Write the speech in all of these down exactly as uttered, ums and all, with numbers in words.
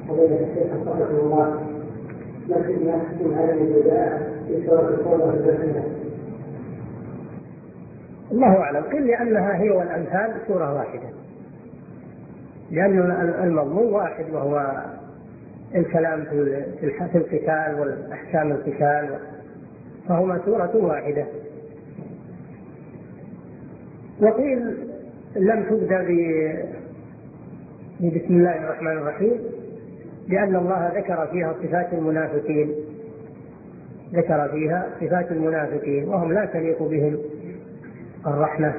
فضيلة الشيخ حفظكم الله، لكن يحكم هذه البداء في سورة القرآن والبسملة. الله أعلم. قل لأنها هي والأمثال سورة واحدة، لأن المضمون واحد وهو الكلام في القتال والأحكام القتال، فهما سورة واحدة. وقيل لم تبدأ بسم الله الرحمن الرحيم لأن الله ذكر فيها صفات المنافقين، ذكر فيها صفات المنافقين وهم لا تليق بهم الرحمة.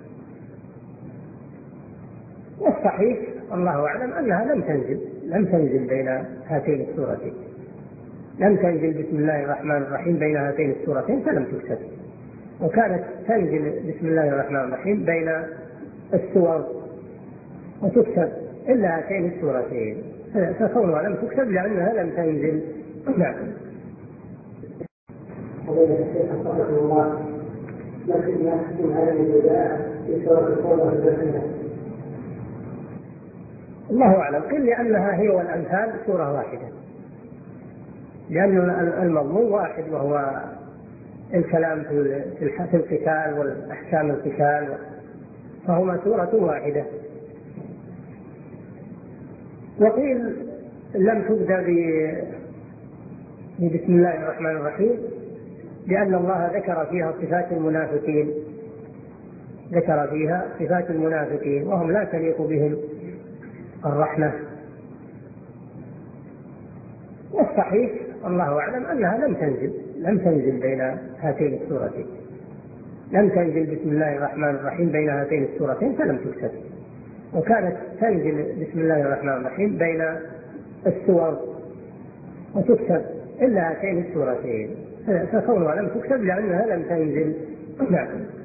والصحيح الله أعلم أنها لم تنزل لم تنزل بين هاتين السورتين، لم تنزل بسم الله الرحمن الرحيم بين هاتين السورتين فلم تكتب، وكانت تنزل بسم الله الرحمن الرحيم بين السور وتكتب إلا هاتين السورتين، فكونها لم تكتب لأنها لم تنزل. نعم. فضيلة الشيخ حفظكم الله، لكن يحكم هذه البداء في سورة القرآن والبسملة. الله أعلم. قل لأنها هي والأمثال سورة واحدة، لأن المضمون واحد وهو الكلام في القتال والأحكام القتال، فهما سورة واحدة. وقيل لم تبدأ بسم الله الرحمن الرحيم لأن الله ذكر فيها صفات المنافقين، ذكر فيها صفات المنافقين وهم لا تليق بهم الرحمة. والصحيح الله أعلم أنها لم تنزل لم تنزل بين هاتين السورتين، لم تنزل بسم الله الرحمن الرحيم بين هاتين السورتين فلم تكتب، وكانت تنزل بسم الله الرحمن الرحيم بين السور وتكتب إلا هاتين السورتين، فكونها لم تكتب لأنها لم تنزل. نعم.